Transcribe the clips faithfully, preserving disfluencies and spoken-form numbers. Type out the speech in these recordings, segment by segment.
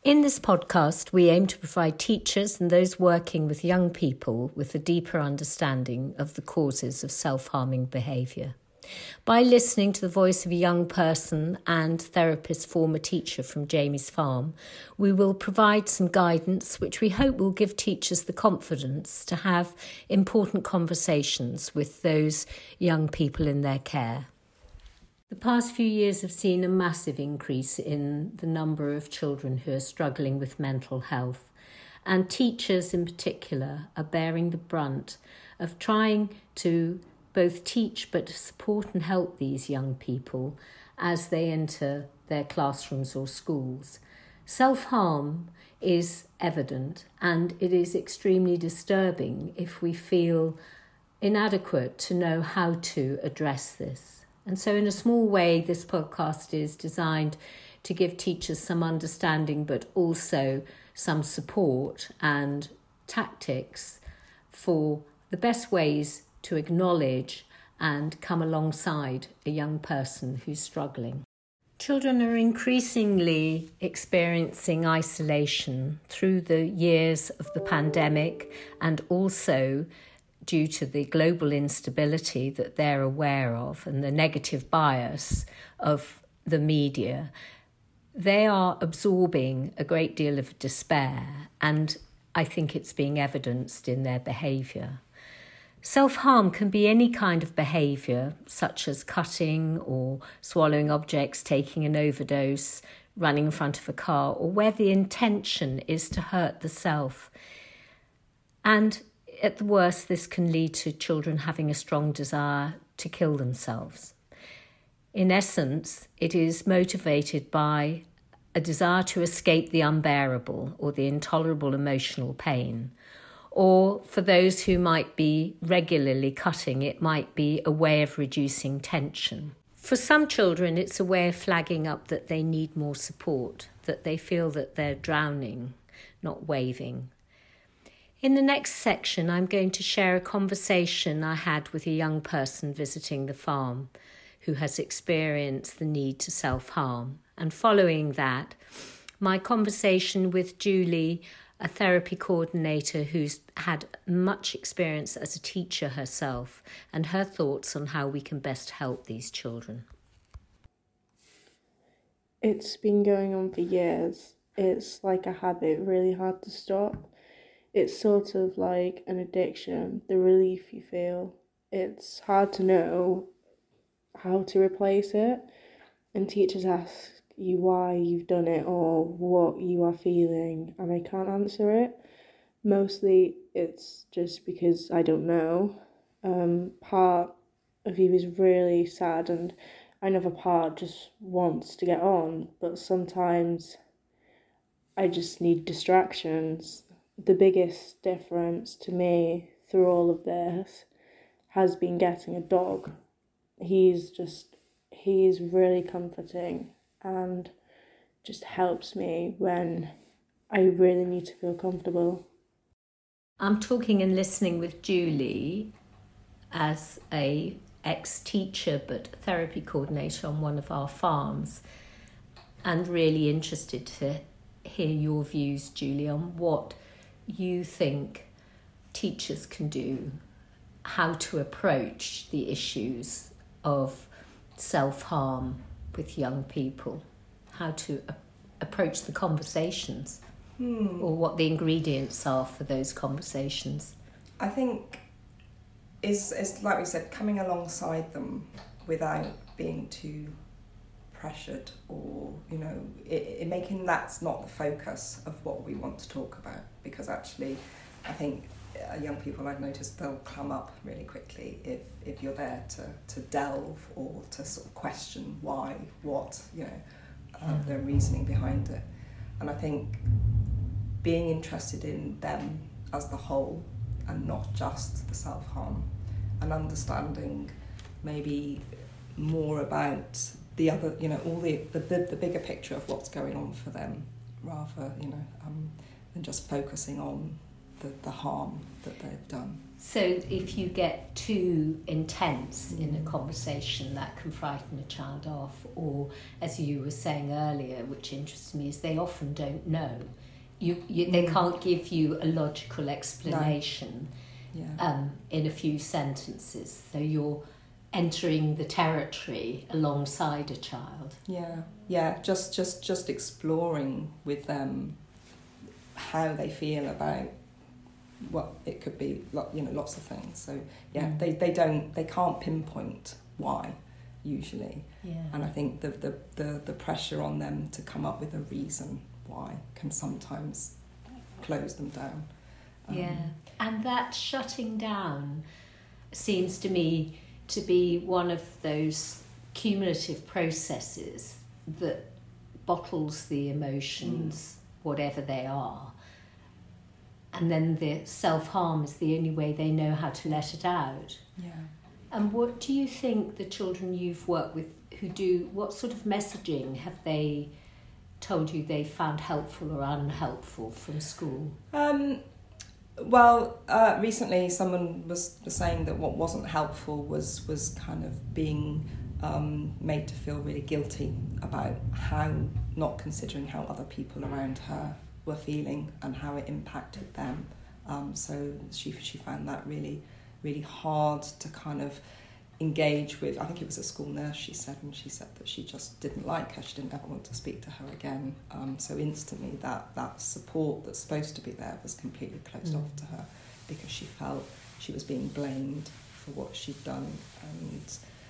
In this podcast, we aim to provide teachers and those working with young people with a deeper understanding of the causes of self-harming behaviour. By listening to the voice of a young person and therapist former teacher from Jamie's Farm, we will provide some guidance which we hope will give teachers the confidence to have important conversations with those young people in their care. The past few years have seen a massive increase in the number of children who are struggling with mental health, and teachers in particular are bearing the brunt of trying to both teach but support and help these young people as they enter their classrooms or schools. Self-harm is evident, and it is extremely disturbing if we feel inadequate to know how to address this. And so in a small way, this podcast is designed to give teachers some understanding, but also some support and tactics for the best ways to acknowledge and come alongside a young person who's struggling. Children are increasingly experiencing isolation through the years of the pandemic, and also due to the global instability that they're aware of and the negative bias of the media. They are absorbing a great deal of despair, and I think it's being evidenced in their behaviour. Self-harm can be any kind of behaviour, such as cutting or swallowing objects, taking an overdose, running in front of a car, or where the intention is to hurt the self. And at the worst, this can lead to children having a strong desire to kill themselves. In essence, it is motivated by a desire to escape the unbearable or the intolerable emotional pain. Or for those who might be regularly cutting, it might be a way of reducing tension. For some children, it's a way of flagging up that they need more support, that they feel that they're drowning, not waving. In the next section, I'm going to share a conversation I had with a young person visiting the farm who has experienced the need to self-harm. And following that, my conversation with Julie, a therapy coordinator who's had much experience as a teacher herself, and her thoughts on how we can best help these children. It's been going on for years. It's like a habit, really hard to stop. It's sort of like an addiction, the relief you feel. It's hard to know how to replace it, and teachers ask you why you've done it or what you are feeling, and I can't answer it. Mostly it's just because I don't know. Um, part of you is really sad, and another part just wants to get on, but sometimes I just need distractions. The biggest difference to me through all of this has been getting a dog. He's just, he's really comforting and just helps me when I really need to feel comfortable. I'm talking and listening with Julie as a ex-teacher but therapy coordinator on one of our farms, and really interested to hear your views, Julie, on what you think teachers can do, how to approach the issues of self-harm with young people, how to a- approach the conversations, hmm. or what the ingredients are for those conversations. I think is is like we said, coming alongside them without being too pressured, or you know, it, it making that's not the focus of what we want to talk about, because actually I think uh, young people, I've noticed, they'll come up really quickly if if you're there to to delve or to sort of question why, what, you know, uh, yeah. their reasoning behind it. And I think being interested in them as the whole and not just the self-harm, and understanding maybe more about the other, you know, all the, the the bigger picture of what's going on for them, rather, you know, um, than just focusing on the, the harm that they've done. So if you get too intense in a conversation, that can frighten a child off. Or, as you were saying earlier, which interests me, is they often don't know. You, you they can't give you a logical explanation no. yeah. um, in a few sentences. So you're entering the territory alongside a child. Yeah, yeah. Just, just, just exploring with them how they feel about. Well, it could be, you know, lots of things. So yeah, mm. they, they don't they can't pinpoint why usually. Yeah. And I think the, the the the pressure on them to come up with a reason why can sometimes close them down. Um, yeah, and that shutting down seems to me to be one of those cumulative processes that bottles the emotions, mm. whatever they are. And then the self-harm is the only way they know how to let it out. Yeah. And what do you think the children you've worked with who do, what sort of messaging have they told you they found helpful or unhelpful from school? Um, well, uh, recently someone was, was saying that what wasn't helpful was, was kind of being um, made to feel really guilty about how, not considering how other people around her were feeling and how it impacted them. Um, so she she found that really, really hard to kind of engage with. I think it was a school nurse, she said, and she said that she just didn't like her. She didn't ever want to speak to her again. Um, so instantly that, that support that's supposed to be there was completely closed mm. off to her because she felt she was being blamed for what she'd done and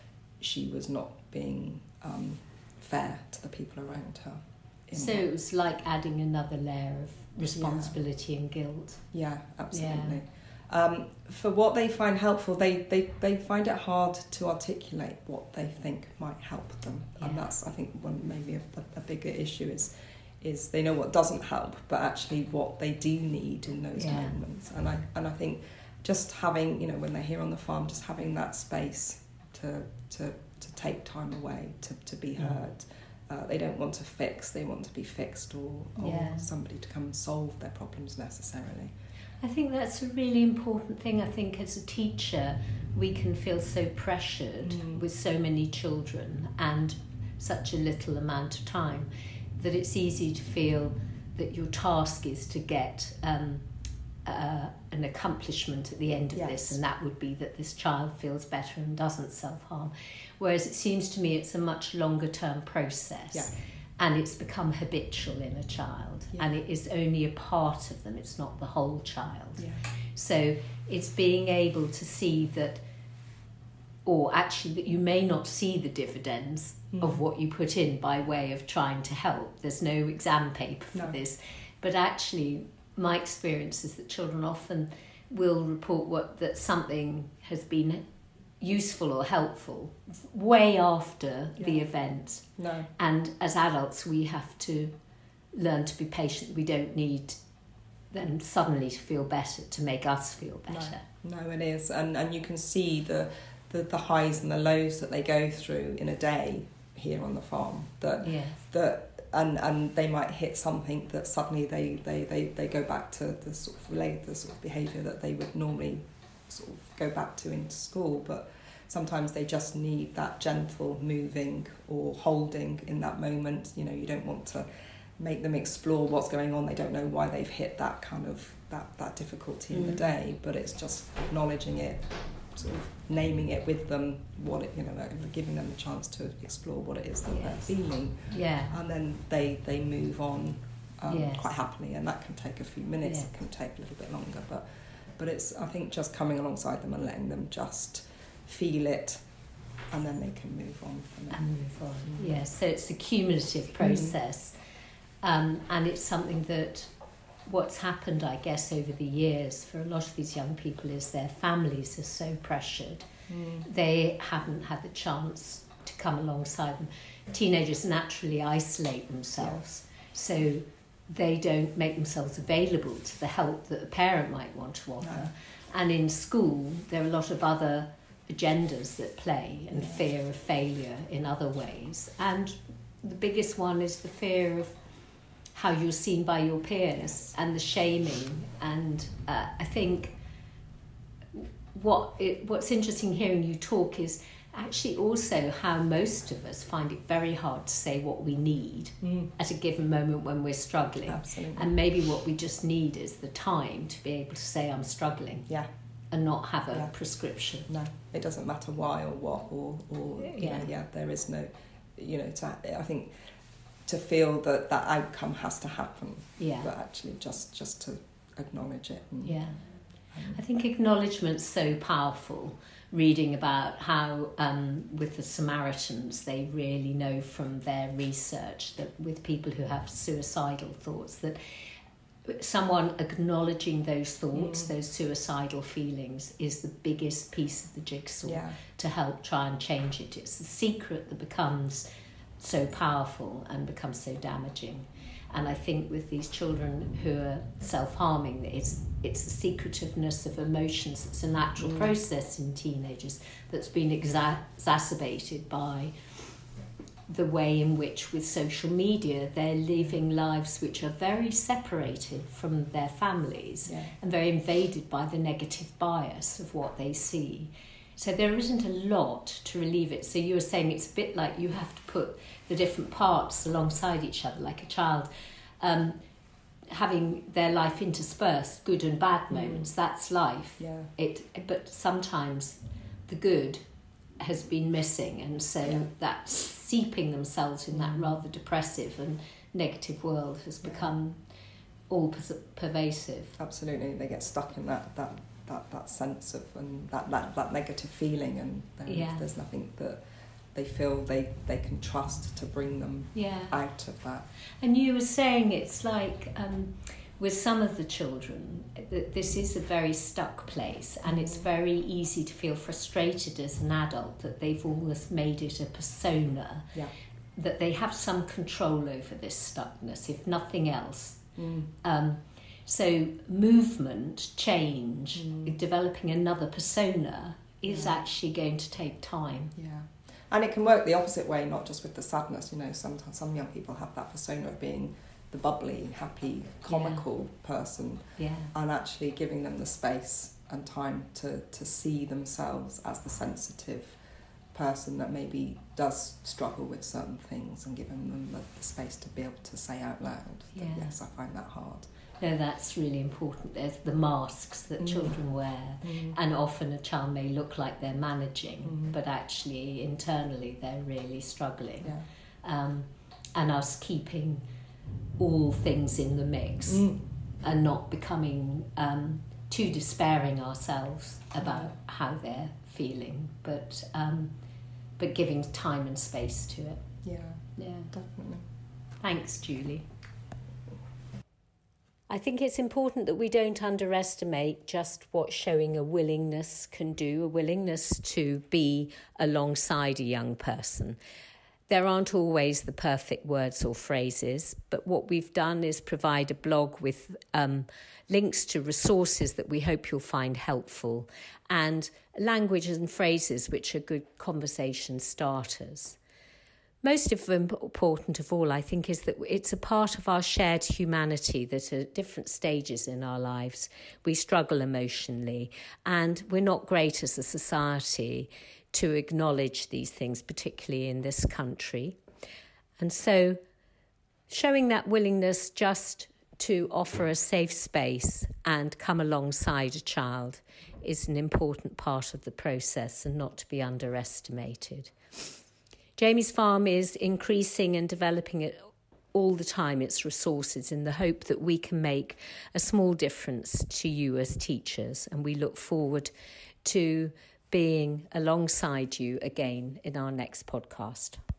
she was not being um, fair to the people around her. So it was like adding another layer of responsibility yeah. and guilt. Yeah, absolutely. Yeah. Um, for what they find helpful, they, they, they find it hard to articulate what they think might help them. Yeah. And that's, I think, one maybe a, a bigger issue is is they know what doesn't help, but actually what they do need in those yeah. moments. And I and I think just having, you know, when they're here on the farm, just having that space to to, to take time away, to, to be heard. Uh, they don't want to fix, they want to be fixed or, or yeah. somebody to come and solve their problems necessarily. I think that's a really important thing. I think as a teacher, we can feel so pressured mm. with so many children and such a little amount of time that it's easy to feel that your task is to get um, uh, an accomplishment at the end of yes. this, and that would be that this child feels better and doesn't self-harm. Whereas it seems to me it's a much longer term process yeah. and it's become habitual in a child yeah. and it is only a part of them, it's not the whole child. Yeah. So it's being able to see that, or actually that you may not see the dividends mm. of what you put in by way of trying to help. There's no exam paper for no. this. But actually my experience is that children often will report what that something has been useful or helpful way after yeah. the event. No. And as adults we have to learn to be patient. We don't need them suddenly to feel better to make us feel better. No, no it is. And and you can see the, the, the highs and the lows that they go through in a day here on the farm. That yes. that and, and they might hit something that suddenly they, they, they, they go back to the sort of relate the sort of behaviour that they would normally sort of go back to into school, but sometimes they just need that gentle moving or holding in that moment. You know, you don't want to make them explore what's going on. They don't know why they've hit that kind of that, that difficulty in mm. the day, but it's just acknowledging it, sort of naming it with them, what it, you know, like giving them the chance to explore what it is that yes. they're feeling. Yeah. And then they they move on um, yes. quite happily, and that can take a few minutes. Yes. It can take a little bit longer, but but it's, I think, just coming alongside them and letting them just feel it, and then they can move on from it. And move on. Mm. Yes. So it's a cumulative process, mm. um, and it's something that what's happened, I guess, over the years for a lot of these young people is their families are so pressured. Mm. They haven't had the chance to come alongside them. Teenagers naturally isolate themselves, yeah. so they don't make themselves available to the help that a parent might want to offer. No. And in school, there are a lot of other agendas that play, and yeah. fear of failure in other ways. And the biggest one is the fear of how you're seen by your peers, yes. and the shaming. And uh, I think what it, what's interesting hearing you talk is actually also how most of us find it very hard to say what we need mm. at a given moment when we're struggling. Absolutely. And maybe what we just need is the time to be able to say I'm struggling. Yeah. And not have a yeah. prescription. No, it doesn't matter why or what or, or you yeah. know, yeah, there is no, you know, to, I think to feel that that outcome has to happen. Yeah. But actually just, just to acknowledge it. And, yeah. Um, I think acknowledgement's so powerful. Reading about how um, with the Samaritans, they really know from their research that with people who have suicidal thoughts, that someone acknowledging those thoughts, mm. those suicidal feelings, is the biggest piece of the jigsaw yeah. to help try and change it. It's the secret that becomes so powerful and becomes so damaging. And I think with these children who are self-harming, it's it's the secretiveness of emotions. It's a natural mm. process in teenagers that's been exa- exacerbated by the way in which with social media they're living lives which are very separated from their families yeah. and very invaded by the negative bias of what they see. So there isn't a lot to relieve it. So you were saying it's a bit like you have to put the different parts alongside each other, like a child um, having their life interspersed, good and bad moments. Mm. That's life. Yeah. It, but sometimes the good has been missing, and so yeah. that's seeping themselves in that rather depressive and negative world has become all per- pervasive. Absolutely, they get stuck in that that, that, that sense of and that, that, that negative feeling, and yeah. there's nothing that they feel they, they can trust to bring them yeah. out of that. And you were saying it's like um, with some of the children that this is a very stuck place, and it's very easy to feel frustrated as an adult that they've almost made it a persona, yeah. that they have some control over this stuckness, if nothing else. Mm. Um, so movement, change, mm. developing another persona is yeah. actually going to take time. Yeah. And it can work the opposite way, not just with the sadness. You know, sometimes some young people have that persona of being the bubbly, happy, comical yeah. person, yeah. and actually giving them the space and time to, to see themselves as the sensitive person that maybe does struggle with certain things, and giving them the, the space to be able to say out loud that, yeah. yes, I find that hard. No, that's really important. There's the masks that mm. children wear, mm. and often a child may look like they're managing, mm. but actually internally they're really struggling. Yeah. Um, and us keeping all things in the mix mm. and not becoming um, too despairing ourselves about how they're feeling, but um, but giving time and space to it. Yeah, yeah, definitely. Thanks, Julie. I think it's important that we don't underestimate just what showing a willingness can do, a willingness to be alongside a young person. There aren't always the perfect words or phrases, but what we've done is provide a blog with um, links to resources that we hope you'll find helpful, and language and phrases which are good conversation starters. Most important of all, I think, is that it's a part of our shared humanity that at different stages in our lives we struggle emotionally, and we're not great as a society to acknowledge these things, particularly in this country. And so showing that willingness just to offer a safe space and come alongside a child is an important part of the process and not to be underestimated. Jamie's Farm is increasing and developing it all the time, its resources, in the hope that we can make a small difference to you as teachers, and we look forward to being alongside you again in our next podcast.